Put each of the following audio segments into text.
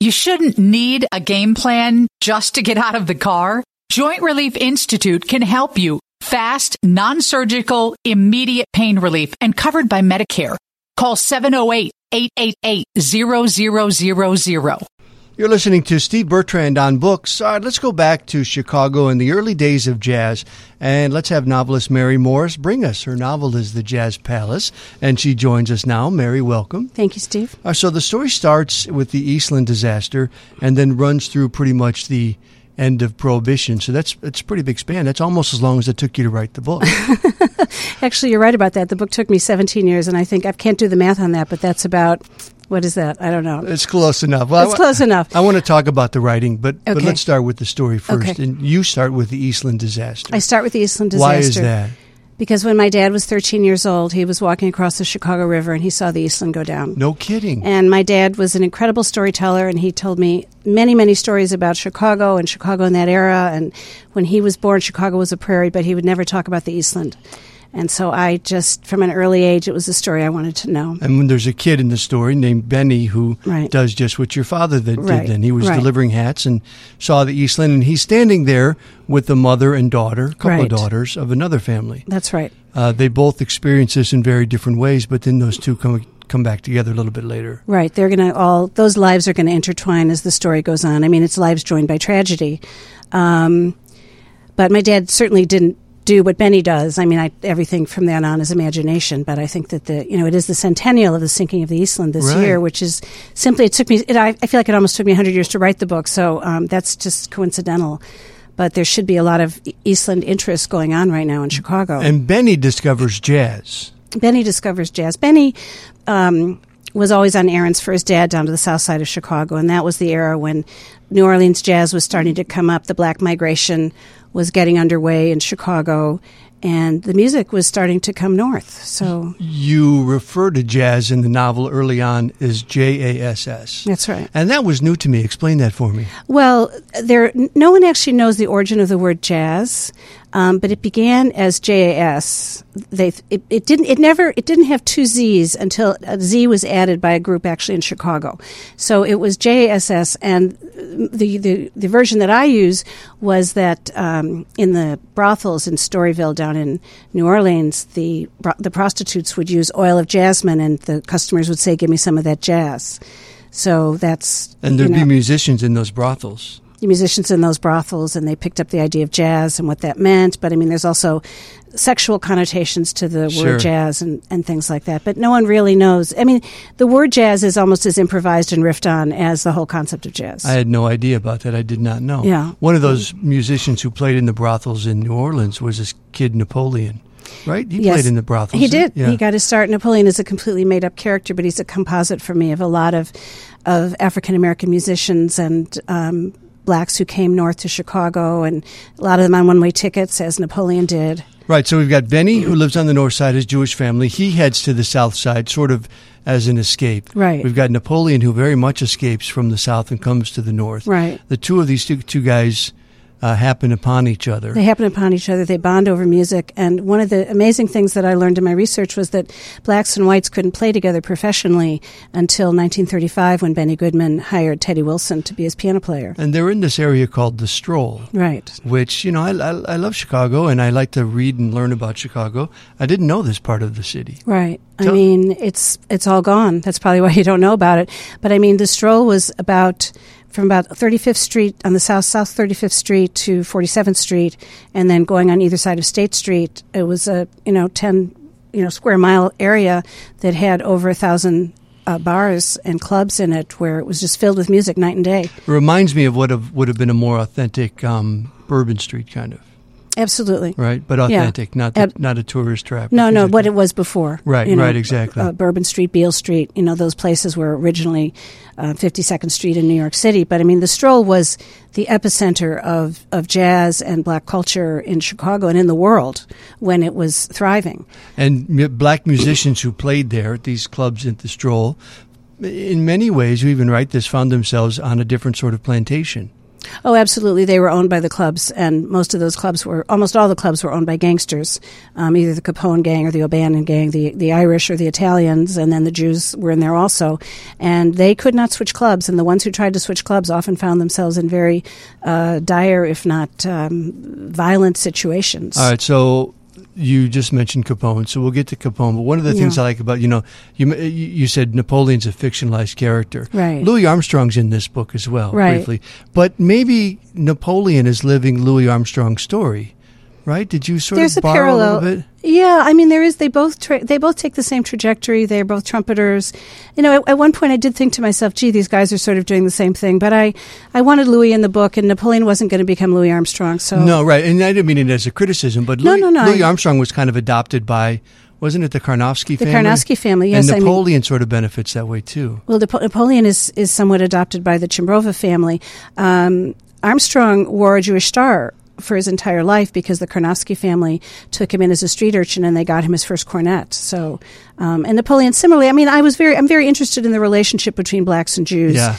You shouldn't need a game plan just to get out of the car. Joint Relief Institute can help you. Fast, non-surgical, immediate pain relief and covered by Medicare. Call 708-888-0000. You're listening to Steve Bertrand on Books. All right, let's go back to Chicago in the early days of jazz, and let's have novelist Mary Morris bring us. Her novel is The Jazz Palace, and she joins us now. Mary, welcome. Thank you, Steve. So the story starts with the Eastland disaster and then runs through pretty much the end of Prohibition. So it's a pretty big span. That's almost as long as it took you to write the book. Actually, you're right about that. The book took me 17 years, and I think I can't do the math on that, but that's about... What is that? I don't know. It's close enough. Well, it's close enough. I want to talk about the writing, but let's start with the story first. Okay. And you start with the Eastland disaster. I start with the Eastland disaster. Why is that? Because when my dad was 13 years old, he was walking across the Chicago River and he saw the Eastland go down. No kidding. And my dad was an incredible storyteller, and he told me many, many stories about Chicago and Chicago in that era. And when he was born, Chicago was a prairie, but he would never talk about the Eastland. And so I just, from an early age, it was a story I wanted to know. And when there's a kid in the story named Benny who does just what your father did then. He was delivering hats and saw the Eastland, and he's standing there with the mother and daughter, a couple of daughters of another family. That's right. They both experience this in very different ways, but then those two come back together a little bit later. Right. They're going to those lives are going to intertwine as the story goes on. I mean, it's lives joined by tragedy. But my dad certainly didn't do what Benny does. I mean, everything from then on is imagination, but I think that it is the centennial of the sinking of the Eastland this year, which is simply, I feel like it almost took me 100 years to write the book, so that's just coincidental. But there should be a lot of Eastland interest going on right now in Chicago. And Benny discovers jazz. Benny was always on errands for his dad down to the south side of Chicago, and that was the era when New Orleans jazz was starting to come up. The Black migration was getting underway in Chicago, and the music was starting to come north. So you refer to jazz in the novel early on as JASS. That's right. And that was new to me. Explain that for me. Well, no one actually knows the origin of the word jazz, but it began as JAS. It didn't have two Z's until a Z was added by a group actually in Chicago. So it was JASS, and the version that I use was that in the brothels in Storyville down in New Orleans, the prostitutes would use oil of jasmine, and the customers would say, "Give me some of that jazz." So that's... And there'd be musicians in those brothels. Musicians in those brothels, and they picked up the idea of jazz and what that meant. But I mean, there's also sexual connotations to the word jazz and things like that. But no one really knows. I mean, the word jazz is almost as improvised and riffed on as the whole concept of jazz. I had no idea about that. I did not know. Yeah. One of those musicians who played in the brothels in New Orleans was this kid Napoleon. Right? He played in the brothels. He did. Yeah. He got his start. Napoleon is a completely made-up character, but he's a composite for me of a lot of African-American musicians and blacks who came north to Chicago, and a lot of them on one-way tickets, as Napoleon did. Right, so we've got Benny, who lives on the north side, his Jewish family. He heads to the south side, sort of as an escape. Right. We've got Napoleon, who very much escapes from the south and comes to the north. Right. The two of these two guys happen upon each other. They happen upon each other. They bond over music. And one of the amazing things that I learned in my research was that blacks and whites couldn't play together professionally until 1935, when Benny Goodman hired Teddy Wilson to be his piano player. And they're in this area called the Stroll. Right. Which, I love Chicago, and I like to read and learn about Chicago. I didn't know this part of the city. Right. I mean, it's all gone. That's probably why you don't know about it. But I mean, the Stroll was from about 35th Street on the south 35th Street to 47th Street, and then going on either side of State Street. It was a 10 square mile area that had over 1,000 bars and clubs in it, where it was just filled with music night and day. It reminds me of what would have been a more authentic Bourbon Street kind of. Absolutely. Right, but authentic, not a tourist trap. No, what it was before. Right, right, exactly. Bourbon Street, Beale Street, those places were originally 52nd Street in New York City. But, I mean, the Stroll was the epicenter of jazz and black culture in Chicago and in the world when it was thriving. And black musicians who played there at these clubs at the Stroll, in many ways, you even write this, found themselves on a different sort of plantation. Oh, absolutely. They were owned by the clubs, and almost all the clubs were owned by gangsters, either the Capone gang or the O'Bannon gang, the Irish or the Italians, and then the Jews were in there also. And they could not switch clubs, and the ones who tried to switch clubs often found themselves in very dire, if not violent situations. All right, so you just mentioned Capone, so we'll get to Capone. But one of the things I like about, you said Napoleon's a fictionalized character. Right. Louis Armstrong's in this book as well, right. briefly. But maybe Napoleon is living Louis Armstrong's story, right? Did you There's of borrow a parallel. A little bit? Yeah, I mean, there is. They both take the same trajectory. They're both trumpeters. At one point I did think to myself, gee, these guys are sort of doing the same thing. But I wanted Louis in the book, and Napoleon wasn't going to become Louis Armstrong. So no, right. And I didn't mean it as a criticism, but Louis Armstrong was kind of adopted by, wasn't it the Karnofsky family? The Karnofsky family, yes. And Napoleon sort of benefits that way too. Well, Napoleon is somewhat adopted by the Chimbrova family. Armstrong wore a Jewish star for his entire life because the Karnofsky family took him in as a street urchin and they got him his first cornet. So, and Napoleon similarly. I mean, I'm very interested in the relationship between blacks and Jews. Yeah.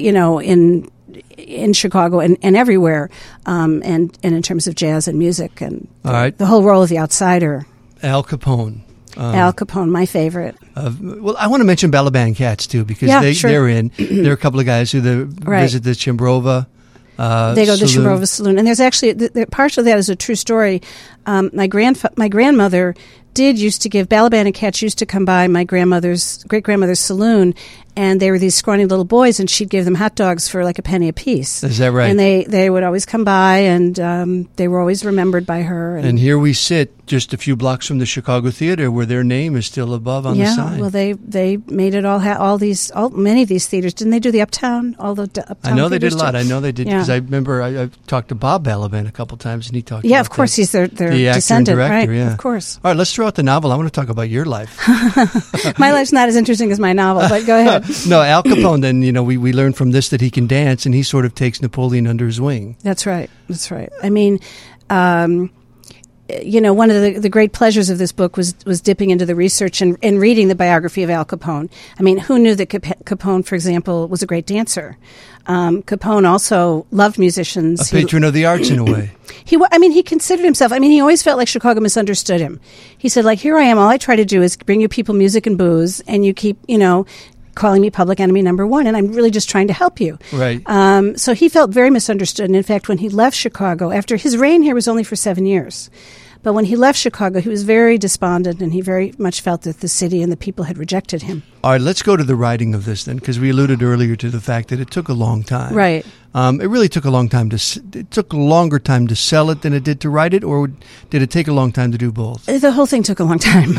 In Chicago and everywhere, and in terms of jazz and music and the whole role of the outsider. Al Capone. Al Capone, my favorite. Well, I want to mention Balaban Cats too because they're in. There are a couple of guys who visit the Chimbrova. They go to the Chimbrova Saloon. And there's actually, part of that is a true story. My grandmother used to give, Balaban and Cats used to come by my great-grandmother's saloon, and they were these scrawny little boys, and she'd give them hot dogs for like a penny a piece. Is that right? And they would always come by, and they were always remembered by her. And here we sit just a few blocks from the Chicago Theater where their name is still above on the sign. Yeah, well, they made it many of these theaters. Didn't they do the Uptown? All the Uptown I know they did a lot. Too? I know they did because I remember I talked to Bob Balaban a couple times, and he talked about of course, he's their the descendant, actor and director, right? yeah. Of course. All right, let's throw out the novel. I want to talk about your life. My life's not as interesting as my novel, but go ahead. No, Al Capone, then, we learned from this that he can dance, and he sort of takes Napoleon under his wing. That's right. I mean, one of the great pleasures of this book was dipping into the research and reading the biography of Al Capone. I mean, who knew that Capone, for example, was a great dancer? Capone also loved musicians. A patron of the arts in a way. He considered himself, he always felt like Chicago misunderstood him. He said, like, here I am, all I try to do is bring you people music and booze, and you keep, calling me public enemy number one, and I'm really just trying to help you. Right. So he felt very misunderstood, and in fact, when he left Chicago, after his reign here was only for 7 years, but when he left Chicago, he was very despondent, and he very much felt that the city and the people had rejected him. All right, let's go to the writing of this then, because we alluded earlier to the fact that it took a long time. Right. It really took a long time it took a longer time to sell it than it did to write it, or did it take a long time to do both? The whole thing took a long time.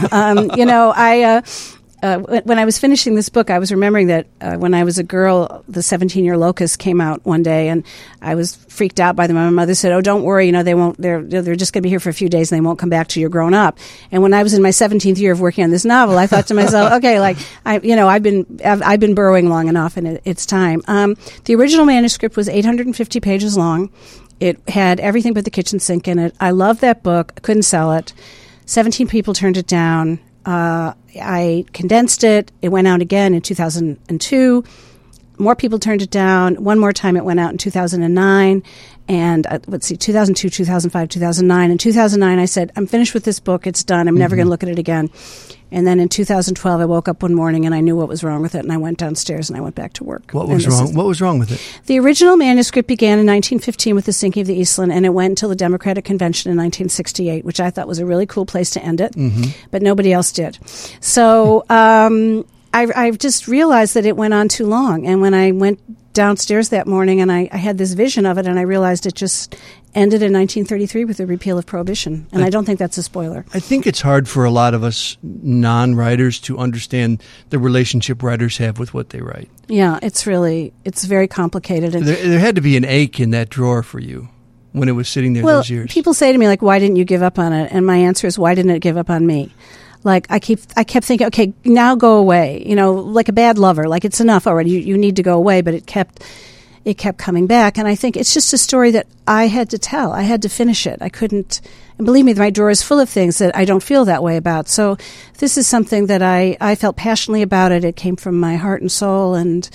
When I was finishing this book, I was remembering that when I was a girl, the 17-year Locust came out one day, and I was freaked out by them. My mother said, "Oh, don't worry, they won't. They're just going to be here for a few days, and they won't come back till you're grown up." And when I was in my 17th year of working on this novel, I thought to myself, "Okay, I've been burrowing long enough, and it's time." The original manuscript was 850 pages long. It had everything but the kitchen sink in it. I loved that book. I couldn't sell it. 17 people turned it down. I condensed it. It went out again in 2002. More people turned it down. One more time it went out in 2009. And 2002, 2005, 2009. In 2009, I said, I'm finished with this book. It's done. I'm never going to look at it again. And then in 2012, I woke up one morning and I knew what was wrong with it. And I went downstairs and I went back to work. What was wrong? What was wrong with it? The original manuscript began in 1915 with the sinking of the Eastland, and it went until the Democratic Convention in 1968, which I thought was a really cool place to end it. But nobody else did. So I've just realized that it went on too long. And when I went downstairs that morning and I had this vision of it, and I realized it just ended in 1933 with the repeal of Prohibition. And I don't think that's a spoiler. I think it's hard for a lot of us non-writers to understand the relationship writers have with what they write. Yeah, it's very complicated. And there had to be an ache in that drawer for you when it was sitting there those years. People say to me, like, why didn't you give up on it? And my answer is, why didn't it give up on me? Like, I kept thinking, okay, now go away. Like a bad lover. Like, it's enough already. You need to go away. But it kept coming back. And I think it's just a story that I had to tell. I had to finish it. I couldn't. And believe me, my drawer is full of things that I don't feel that way about. So this is something that I felt passionately about it. It came from my heart and soul. And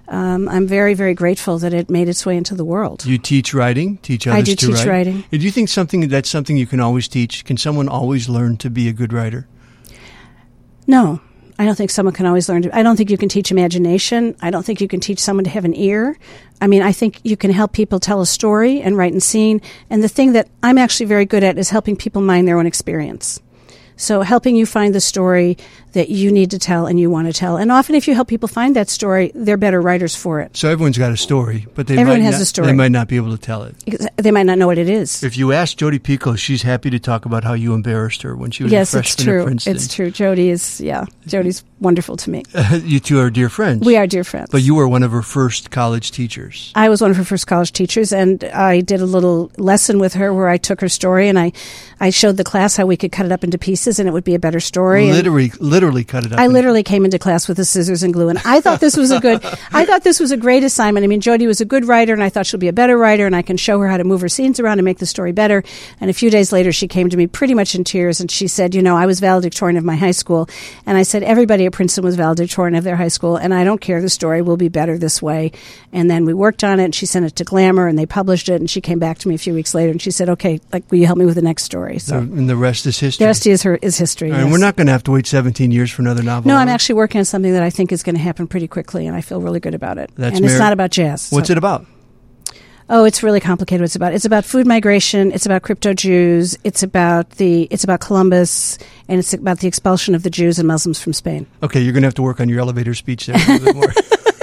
I'm very, very grateful that it made its way into the world. You teach writing, teach others to write? I do teach writing. Do you think that's something you can always teach? Can someone always learn to be a good writer? No. I don't think someone can always learn to. I don't think you can teach imagination. I don't think you can teach someone to have an ear. I mean, I think you can help people tell a story and write in scene. And the thing that I'm actually very good at is helping people mind their own experience. So helping you find the story that you need to tell and you want to tell. And often if you help people find that story, they're better writers for it. So everyone's got a story, but everyone has a story. They might not be able to tell it. They might not know what it is. If you ask Jodi Picoult, she's happy to talk about how you embarrassed her when she was a freshman at Princeton. It's true. Jodi's wonderful to me. You two are dear friends. We are dear friends. But you were one of her first college teachers. I was one of her first college teachers, and I did a little lesson with her where I took her story and I showed the class how we could cut it up into pieces and it would be a better story. Literally cut it up. I literally came into class with the scissors and glue, and I thought this was a great assignment. I mean, Jodi was a good writer, and I thought she'll be a better writer, and I can show her how to move her scenes around and make the story better. And a few days later, she came to me pretty much in tears, and she said, I was valedictorian of my high school. And I said, everybody at Princeton was valedictorian of their high school, and I don't care. The story will be better this way. And then we worked on it, and she sent it to Glamour, and they published it, and she came back to me a few weeks later, and she said, okay, will you help me with the next story? So, and the rest is history. The rest is history. And we're not going to have to wait 17 years for another novel. No, I'm actually working on something that I think is going to happen pretty quickly, and I feel really good about it. It's not about jazz. What's it about? Oh, it's really complicated. It's about food migration. It's about crypto Jews. It's about Columbus, and it's about the expulsion of the Jews and Muslims from Spain. Okay, you're going to have to work on your elevator speech there a little bit more.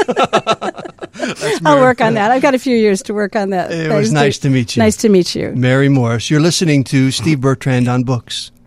I'll work on that. I've got a few years to work on that. It was nice to meet you. Nice to meet you. Mary Morris. You're listening to Steve Bertrand on Books.